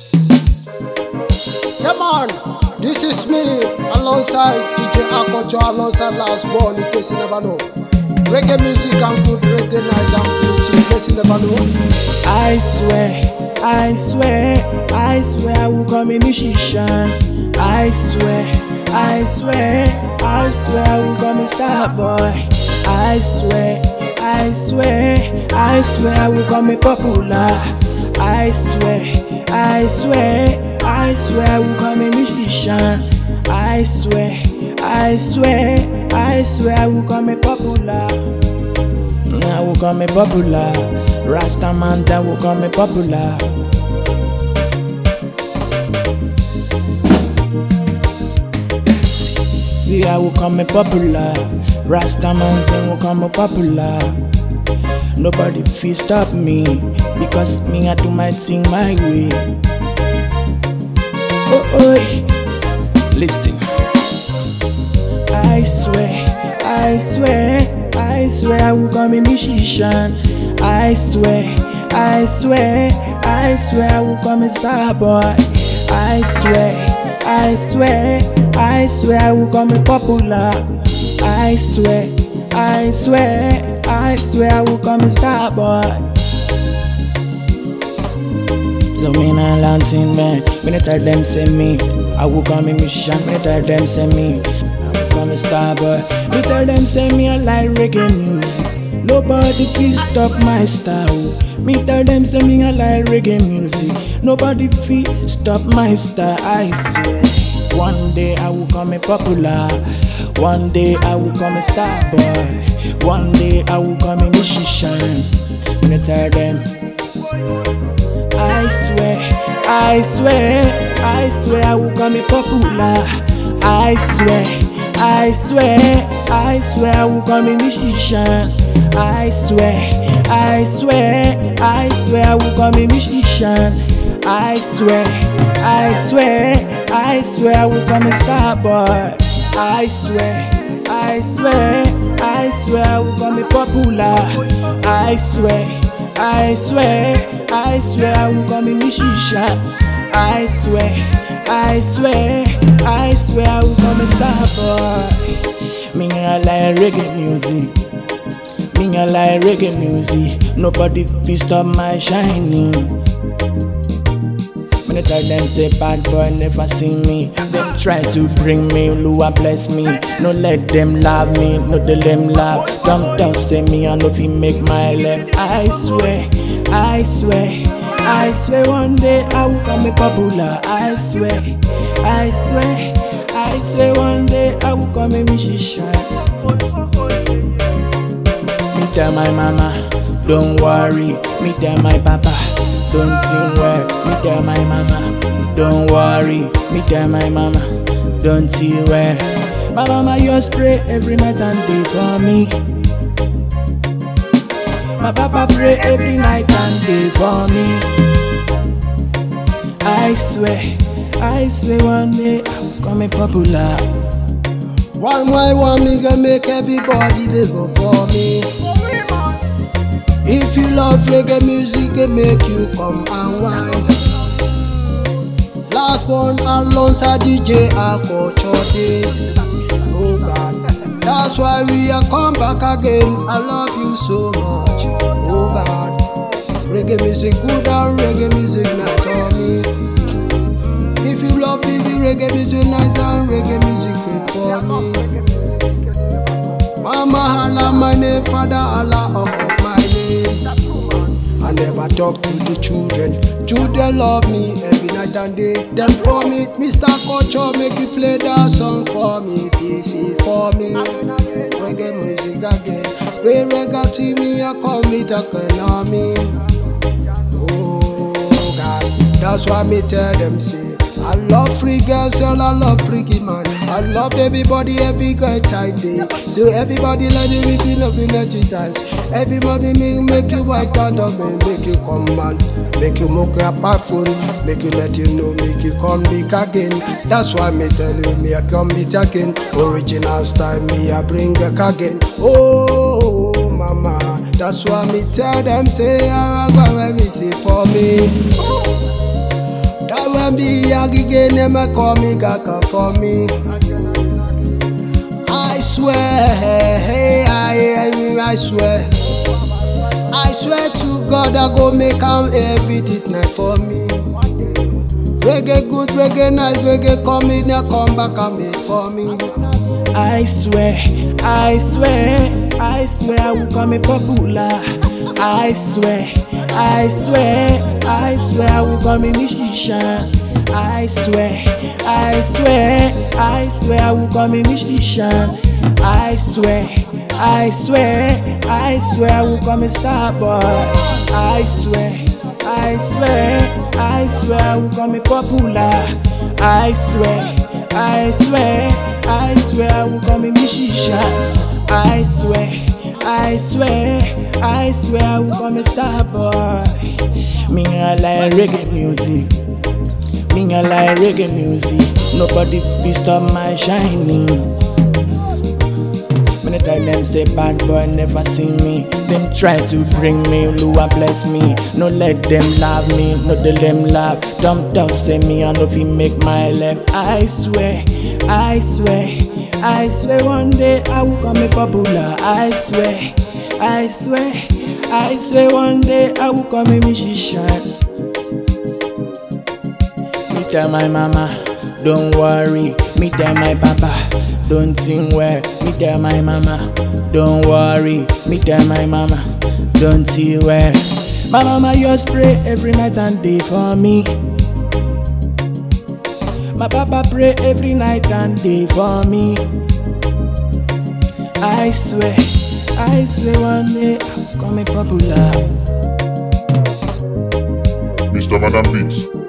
Come on, this is me alongside DJ Akocho, alongside Last Born, in case you never know. Reggae music and good, reggae nice and beauty, in case you never know. I swear, I swear, I swear I will come a musician. I swear, I swear, I swear I will come a star boy. I swear, I swear, I swear I will come a popular. I swear, I swear, I swear I will come a musician. I swear, I swear, I swear I will come a popular. I will come a popular. Rasta man that will come a popular. See I will come a popular. Rasta man say will come a popular. Nobody feel stop me because me I do my thing my way. Oh, listen. I swear, I swear, I swear I will come a musician. I swear, I swear, I swear I will come a star boy. I swear, I swear, I swear I will come a popular. I swear, I swear, I swear I will come a star boy. So me nah launching man, me not tell them send me. I will come a musician, me not tell them send me. I will come a star boy. Me tell them send me I like reggae music. Nobody feel stop my style. Me tell them send me I like reggae music. Nobody feel stop my style. I swear, one day I will come a popular. One day I will come a star boy. One day I will come a musician. Me tell them. I swear, I swear, I swear I will come a popular. I swear, I swear, I swear I will come a musician. I swear, I swear, I swear I will come a musician. I swear, I swear, I swear I will come a star boy. I swear, I swear, I swear I will come a popular. I swear, I swear, I swear I will come a musician. I swear, I swear, I swear I will come a star boy. Me I like reggae music. Me I like reggae music. Nobody feel stop my shining. When I tell them say bad boy never see me. Them try to bring me, Lua bless me. No let them love me, no let them laugh. Don't talk say me I know fi make my life. I swear, I swear, I swear one day I will come a popular. I swear, I swear, I swear one day I will come a musician. Me tell my mama, don't worry. Me tell my papa, don't you worry. Me tell my mama, don't worry. Me tell my mama, don't you worry. My mama just pray every night and day for me. My papa pray every night and day for me. I swear one day I will come a popular. One by one, me gonna make everybody they go for me. If you love reggae music, it make you come and wine. Last one alongside DJ Akocho this. Oh God, that's why we are come back again. I love you so much. Oh God, reggae music good and reggae music nice for me. If you love me, reggae music nice and reggae music good for me. Mama Allah my name, Father Allah my name. I never talk to the children. Children love me every night and day. Them for me, Mr. Akocho, make you play that song for me. PC for me. Reggae music again. Play reggae to me, I call me the economy. Oh God, that's why me tell them say I love free girls and I love freaky man. I love everybody every good time day. So everybody let me repeat up in the dance. Everybody make you white and me, make you come man, make you mock your phone, make you let you know, make you come back again. That's why me tell you me I come meet again. Original style me I bring back again. Oh mama, that's why me tell them say I go let me see for me. when be young again, never call me Gaka for me. I swear, I swear. I swear to God I go make am everything night for me. Reggae good, reggae nice, reggae come in, come back and make for me. I swear, I swear, I swear I will come a popular. I swear, I swear, I swear I will come a musician. I swear, I swear, I swear I will come a musician. I swear, I swear, I swear I will come a star boy. I swear, I swear, I swear I will come a popular. I swear, I swear, I swear I will come a musician. I swear, I swear, I swear I will come a star boy. Me I like reggae music. Me I like reggae music. Nobody fit stop my shining. When I tell them say bad boy never see me, them try to bring me, Lua bless me. No let them laugh me, no let them laugh. Don't talk say me, I know if he make my life. I swear, I swear, I swear one day I will come a popular. I swear, I swear, I swear one day I will come a musician. Me tell my mama, don't worry. Me tell my papa, don't think well. Me tell my mama, don't worry. Me tell my mama, don't think well. My mama just pray every night and day for me. My papa pray every night and day for me. I swear one day I'll come a popular. Mr. Madam Beats.